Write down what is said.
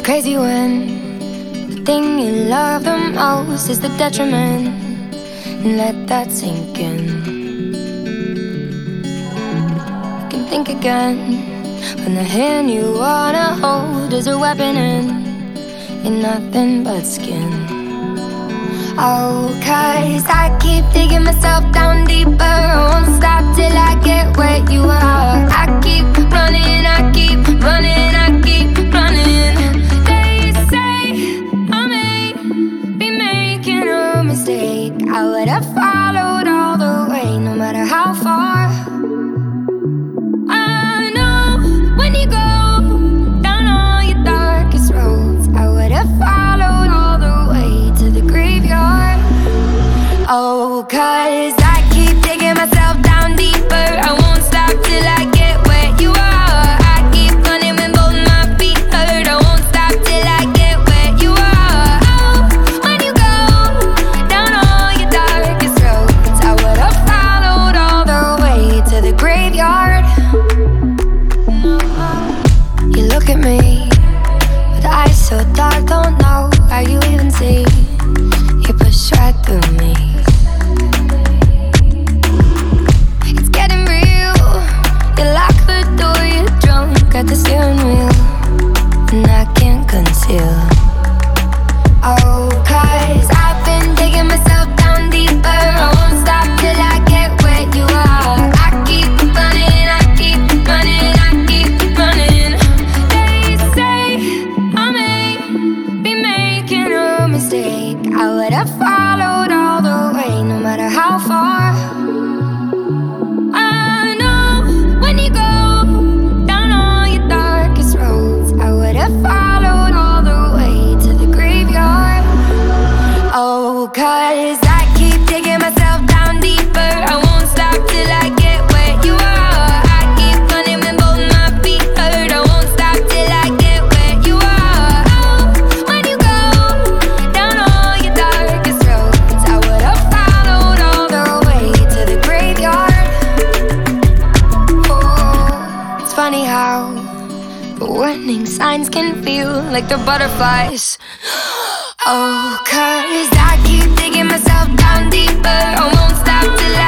crazy when the thing you love the most is the detriment. And let that sink in. You can think again when the hand you wanna hold is a weapon and you're nothing but skin. Oh, 'cause I keep digging myself down deeper. I won't stop till I get where you are. I keep running, I keep running, I keep running. They say I may be making a mistake. I would have followed all the way, no matter how far. I know when you go down all your darkest roads, I would have followed all the way to the graveyard. Oh, 'cause I keep digging myself down deeper. I won't stop till I get where you are. I keep running when both my feet hurt. I won't stop till I get where you are. Oh, when you go down all your darkest roads, I would have followed all the way to the graveyard. You look at me with eyes so dark, don't know how you even see. You push right through me. It's getting real. You lock the door, you're drunk at the steering wheel, and I can't conceal. Oh, 'cause I've been digging myself down deeper. I won't stop till I get where you are. I keep running, I keep running, I keep running. They say I may be making a mistake. I would have followed all the way, no matter how far. I know when you go down all your darkest roads, I would have followed all the way to the graveyard. Oh, 'cause I keep digging myself down deeper. I won't stop till I get where you are. I keep running when both my feet hurt. I won't stop till I get where you are. Oh, when you go down all your darkest roads, I would have followed all the way to the graveyard. Oh, it's funny how the warning signs can feel like the butterflies. Oh, 'cause I keep digging myself down deeper. I won't stop till I